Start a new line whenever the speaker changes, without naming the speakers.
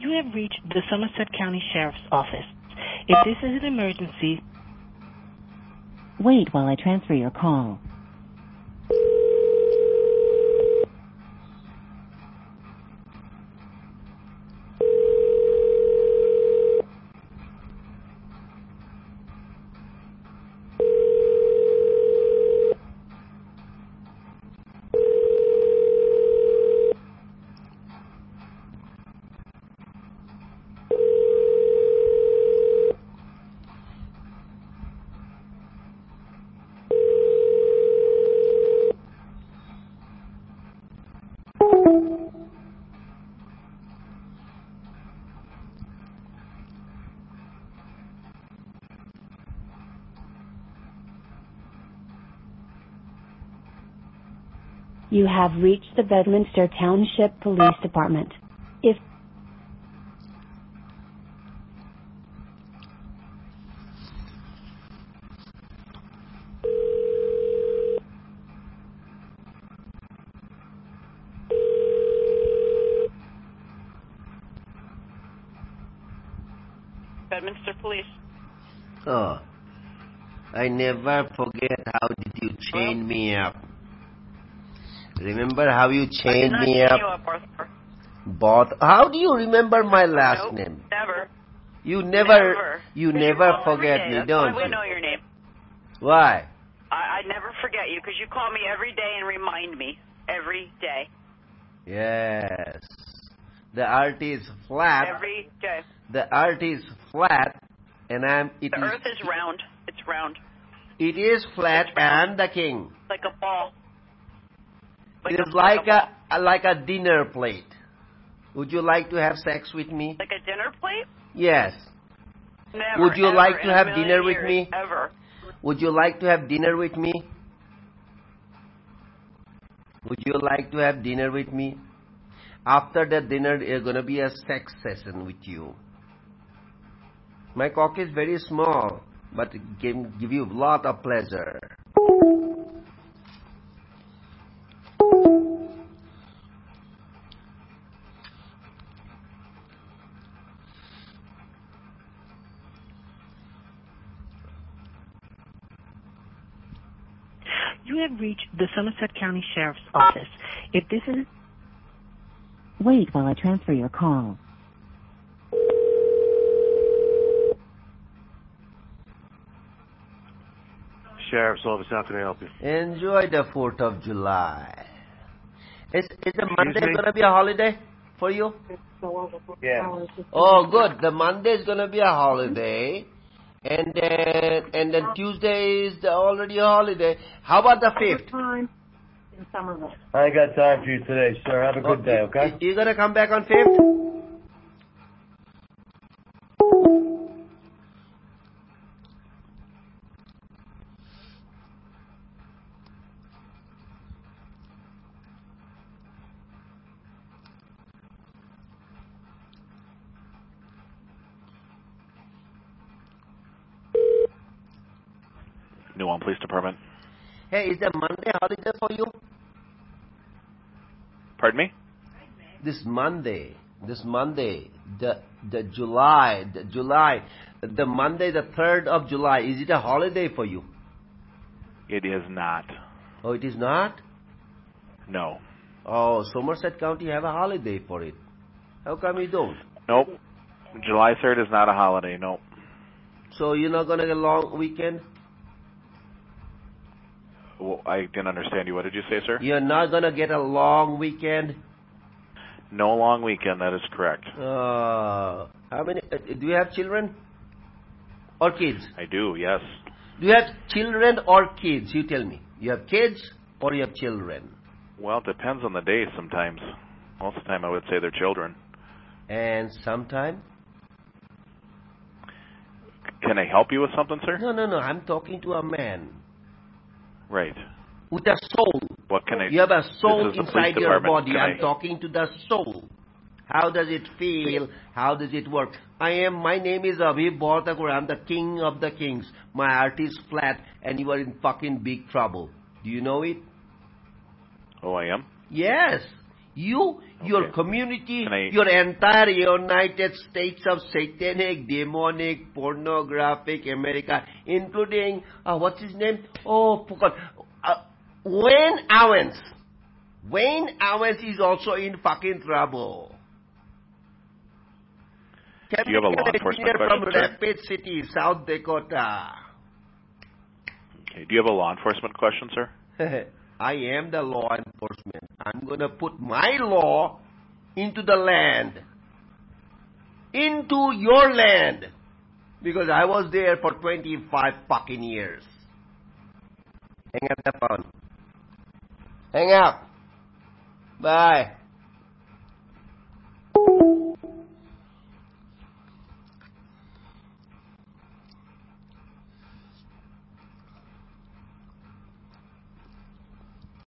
You have reached the Somerset County Sheriff's Office. If this is an emergency,
wait while I transfer your call. You have reached the Bedminster Township Police Department. If
Bedminster Police.
Oh, I never forget how did you chain me up. Remember how you chained me up?
You up, Arthur.
How do you remember my last name?
Never.
You never forget me, don't
you? I
you?
know your name.
Why?
I never forget you because you call me every day and remind me every day.
Yes. The earth is flat.
Every day.
The earth is flat, and
the earth is round. It's round.
It is flat and the king.
Like a ball.
It's like a dinner plate. Would you like to have sex with me?
Like a dinner plate?
Yes.
Never.
Would you like to have dinner with me?
Ever.
Would you like to have dinner with me? Would you like to have dinner with me? After that dinner, there's going to be a sex session with you. My cock is very small, but it can give you a lot of pleasure.
you have reached the Somerset County Sheriff's Office. If this is...
Wait while I transfer your call.
Sheriff's Office, how can I help you?
Enjoy the 4th of July. Is the Monday going to be a holiday for you?
Yeah.
Oh, good. The Monday is going to be a holiday. And then Tuesday is already a holiday. How about the 5th?
I ain't got time for you today, sir. Have a good day, okay?
You going to come back on 5th?
New Ulm Police Department.
Hey, is the Monday holiday for you?
Pardon me?
This Monday, the July, the Monday, the 3rd of July, is it a holiday for you?
It is not.
Oh, it is not?
No.
Oh, Somerset County have a holiday for it. How come you don't?
Nope. July 3rd is not a holiday, nope.
So you're not going to get a long weekend?
Well, I didn't understand you. What did you say, sir?
You're not going to get a long weekend?
No long weekend, that is correct.
How many? Do you have children? Or kids?
I do, yes.
Do you have children or kids? You tell me. You have kids or you have children?
Well, it depends on the day sometimes. Most of the time I would say they're children.
And sometime?
Can I help you with something, sir?
No. I'm talking to a man.
Right.
With a soul.
What can I...
You have a soul
This is the
inside
police
your
department.
body. I'm talking to the soul. How does it feel? How does it work? My name is Abhi Bhattakur. I'm the king of the kings. My earth is flat and you are in fucking big trouble. Do you know it?
Oh, I am?
Yes. Your community,
Can I-
your entire United States of satanic, demonic, pornographic America, including, what's his name? Oh, forgot. Wayne Owens. Wayne Owens is also in fucking trouble.
Do you have a law enforcement
From
question, sir?
Rapid City, South Dakota.
Okay. Do you have a law enforcement question, sir?
I am the law enforcement. I'm going to put my law into the land. Into your land. Because I was there for 25 fucking years. Hang up the phone. Hang up. Bye.